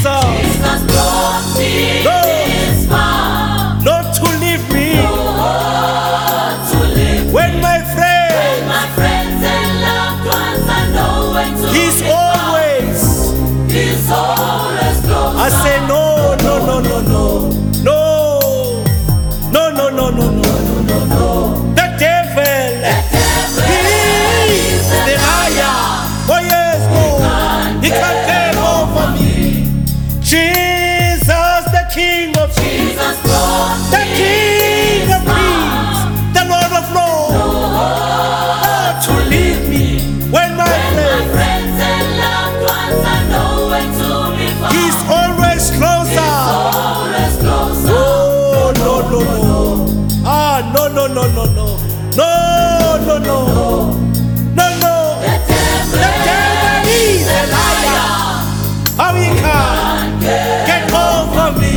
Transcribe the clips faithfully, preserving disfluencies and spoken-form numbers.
Jesus, Jesus brought me No. this far. not to leave me Oh, to live when my with friend, my friends and loved ones. I know when to He's be found. always. He's always close. I say no, no, no, no, no, no, no, no, no, no, no, no, no. The devil, he is the liar. Oh yes, no, he can't take over me. Jesus, the King of Kings, Jesus brought the me King of Kings, the Lord of Lords, not to leave me when my my friend, friends and loved ones. I know when to be found. He's always closer. always closer. Oh, no, no, no. Ah, no, no, no, no, no. No, no, no. No, no. The devil The devil is a liar. How he can get over me.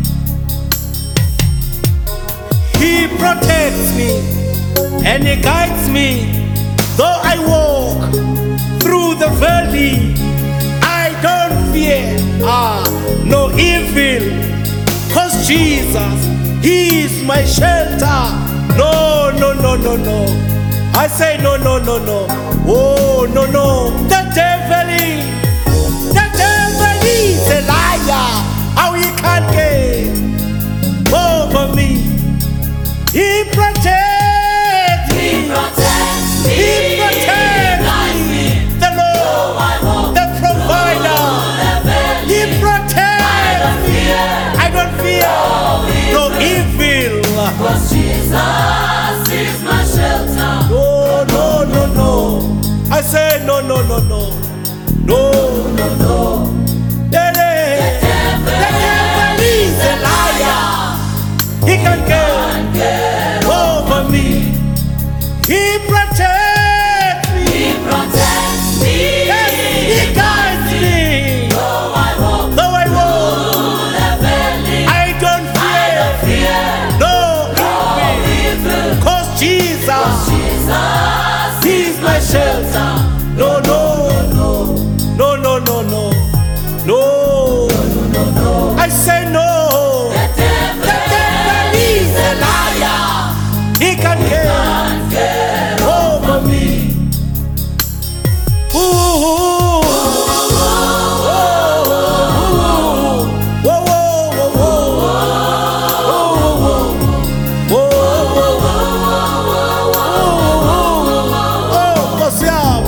He protects me and he guides me. Though I walk through the valley, I don't fear ah, no evil. Cause Jesus, He is my shelter. No, no, no, no, no. I say no, no, no, no. Oh, no, no. The devil is, the devil is a liar. How he can't get over me. He protects me. He protects me. He protects Guides me. me. The Though Lord, I walk the provider. the valley, He protects don't me. fear I don't fear no evil. Cause Jesus is my shelter. No, no, no, no. I say no, no, no, no. No, no, no. The devil is a liar. He can get over me. He protects me. He protects me. Yes, he guides me. Though I walk Though I walk, through the valley, I don't I don't fear fear no no evil. evil. Cause Jesus, Jesus He's my shelter. No, no, no, no, no, no, no, no. I say no. The devil The devil is a liar. He can get over me. Ooh, ooh, whoa, whoa, whoa, whoa, whoa. Oh, possiamo.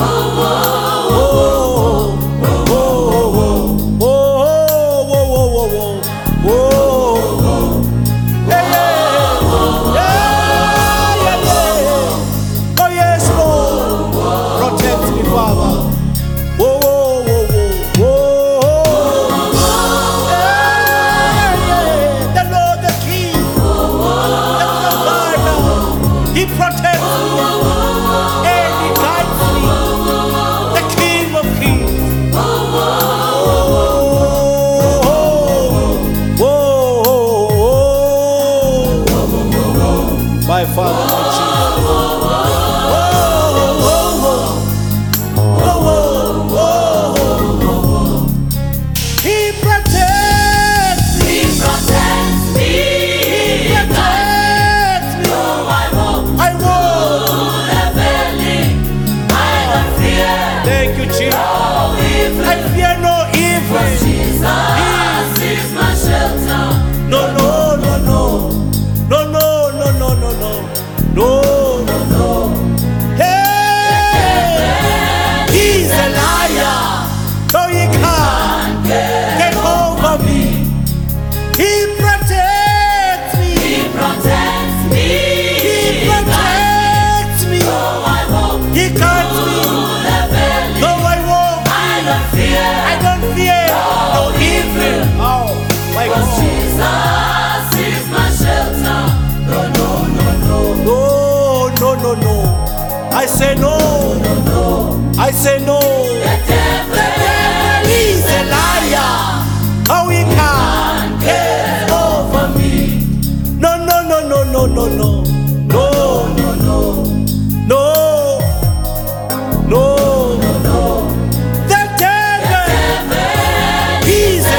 He protects me and he guides me. The King of Kings. Oh, oh, oh, oh. My Father, my Jesus. Oh, oh, oh, oh, oh. He protects me. He protects me. He protects me. Though I walk I walk. through the valley, I don't fear Thank you, Jesus. no evil. I fear no evil. Jesus is my shelter. No, no, no, no. No, no, no, no, no, no. No, no, no. Hey! He's a liar. No, he can't get over me. He protects me. He protects me. He protects me. Though I walk He guides me. through the valley, Though I walk, I don't fear I don't fear no evil. Oh, my Cause God. Jesus is my shelter. No, no, no, no. No, no, no, no. I say no. I say no. The devil The devil is a liar. How he can get over me? No, no, no, no, no, no, no, no, no, no, no, no, no. The devil, he's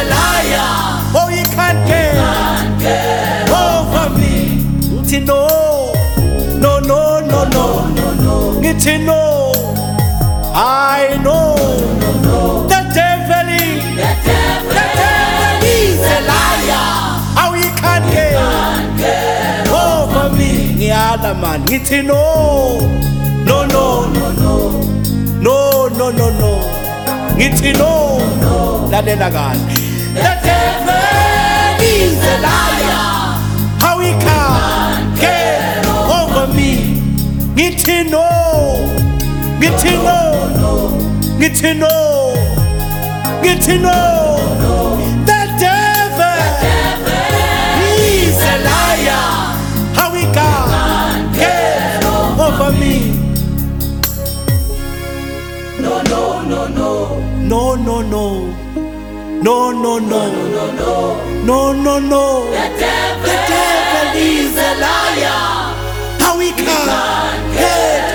ngithi no, no, no, no, no, ngithi no. I know the devil is, the devil is a liar. How he can't get over me. Ngiyala man, ngithi no, no, no, no, no, no, no, no, ngithi no, lalela kahle. The devil is a liar. How he can't get over me. Ngithi no, ngithi no, ngithi no, ngithi no. The devil is a liar. How he can't get over me. No, no, no, no. No, no, no. No, no, no, no, no, no. The devil, the devil is a liar. How he can't get